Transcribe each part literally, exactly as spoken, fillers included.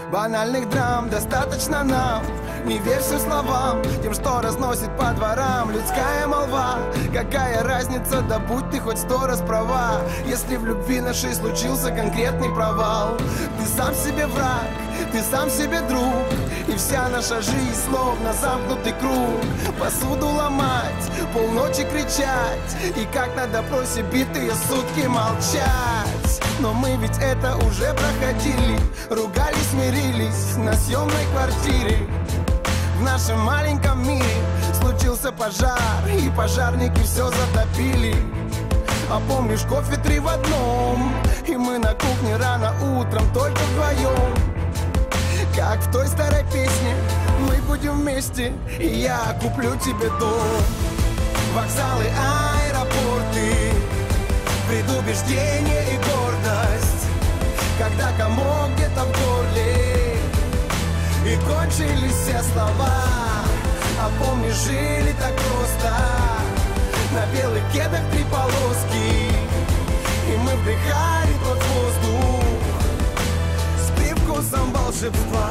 Банальных драм достаточно нам. Не верь всем словам, тем, что разносит по дворам людская молва. Какая разница, да будь ты хоть сто раз права, если в любви нашей случился конкретный провал. Ты сам себе враг, ты сам себе друг, и вся наша жизнь словно замкнутый круг. Посуду ломать, полночи кричать, и как на допросе битые сутки молчать. Но мы ведь это уже проходили, ругались, мирились на съемной квартире. В нашем маленьком мире случился пожар, и пожарники все затопили. А помнишь, кофе три в одном, и мы на кухне рано утром только вдвоем. Как в той старой песне, мы будем вместе, и я куплю тебе дом. Вокзалы, аэропорты, предубеждение и гордость, когда комок где-то в горле, и кончились все слова. А помнишь, жили так просто, на белых кедах три полоски, и мы вдыхали тот воздух с привкусом волшебства.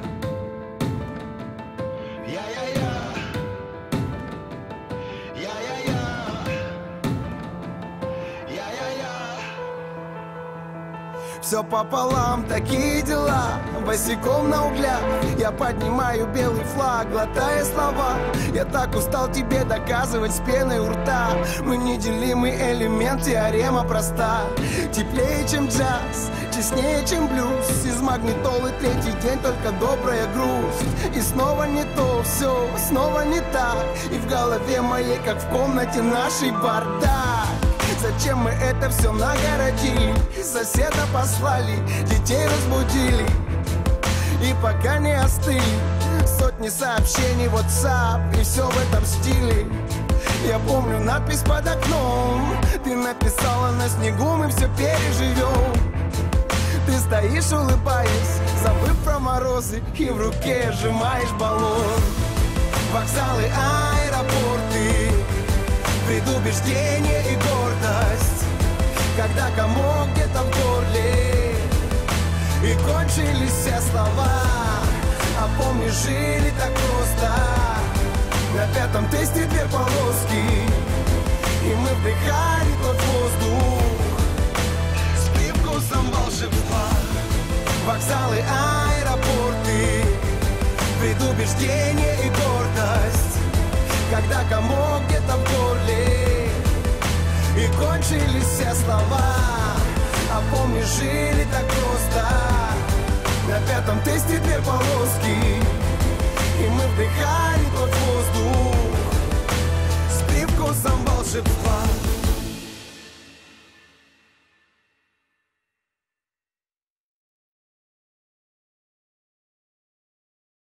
Все пополам, такие дела, босиком на углях я поднимаю белый флаг, глотая слова. Я так устал тебе доказывать с пеной у рта. Мы неделимый элемент, теорема проста. Теплее, чем джаз, честнее, чем блюз. Из магнитолы третий день только добрая грусть. И снова не то, все, снова не так. И в голове моей, как в комнате нашей, бардак. Зачем мы это все нагородили? Соседа послали, детей разбудили, и пока не остыли сотни сообщений в WhatsApp, и все в этом стиле. Я помню надпись под окном, ты написала: на снегу мы все переживем. Ты стоишь, улыбаясь, забыв про морозы, и в руке сжимаешь баллон. Вокзалы, аэропорты, предубеждение и гордость, когда комок где-то в горле, и кончились все слова. А помнишь, жили так просто, на пятом тесте две полоски, и мы вдыхали тот воздух с привкусом волшебства. Вокзалы, аэропорты, предубеждение и гордость, когда комок где-то в горле, и кончились все слова. А помнишь, жили так просто, на пятом тесте две полоски, и мы вдыхали тот воздух с привкусом волшебства.